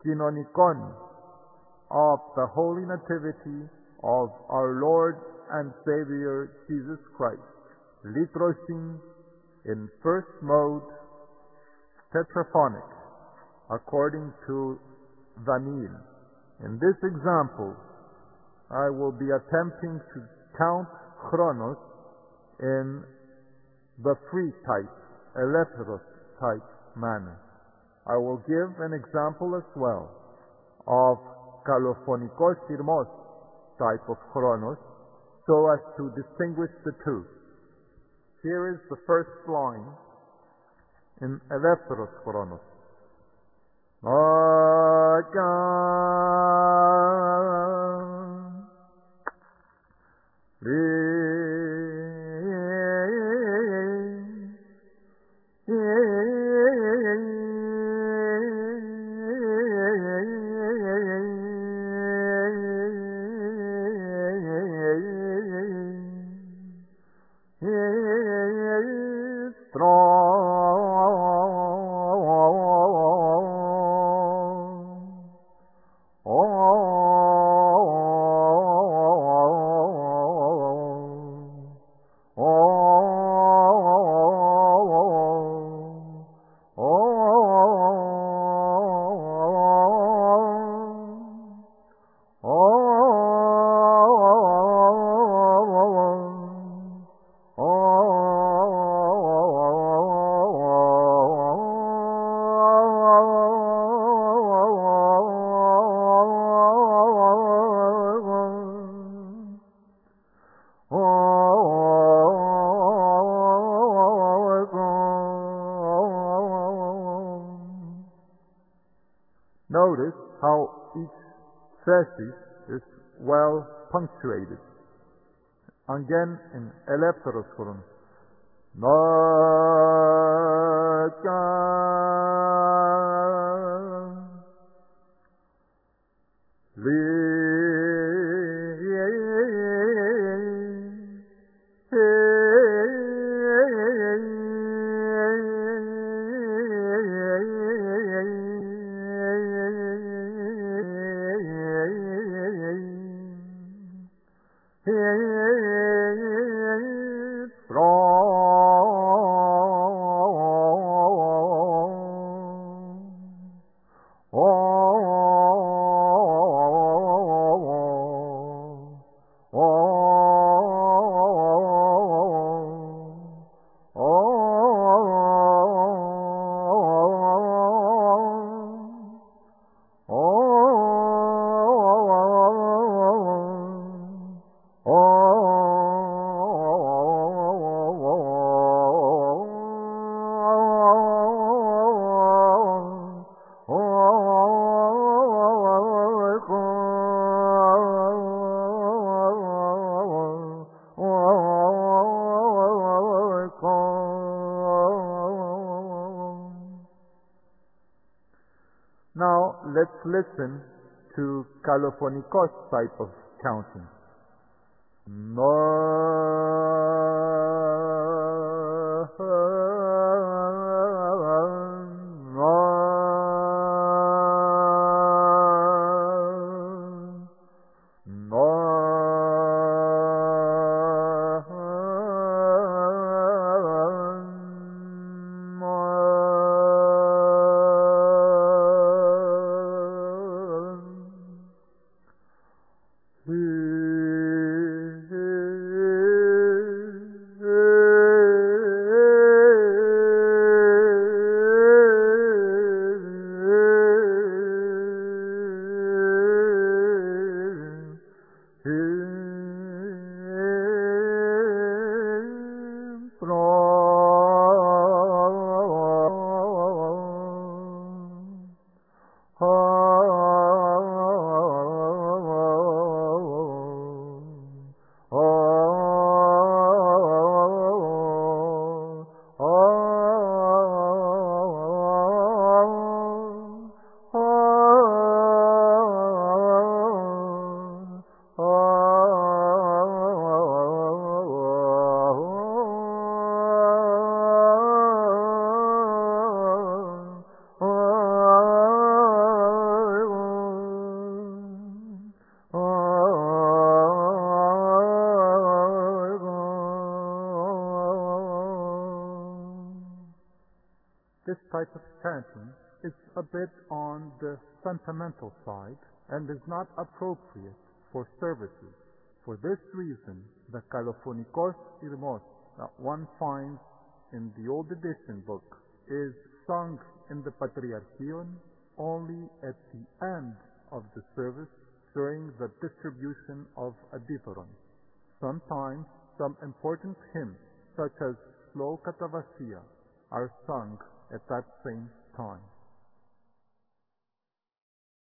Kinonikon of the Holy Nativity of our Lord and Savior Jesus Christ. Litrosin in first mode, tetraphonic, according to Daniel. In this example, I will be attempting to count chronos in the free type, elepheros type manner. I will give an example as well of kalophonikos sirmos type of chronos so as to distinguish the two. Here is the first line in elepheros chronos. Notice how each thesis is well punctuated. Again in elepheros chronos. Now let's listen to kalophonikos type of counting. This type of chanting is a bit on the sentimental side and is not appropriate for services. For this reason, the Kalophonikos Irmos that one finds in the Old Edition book is sung in the Patriarchion only at the end of the service during the distribution of adipherons. Sometimes some important hymns, such as Slow Katavasia, are sung at that same time.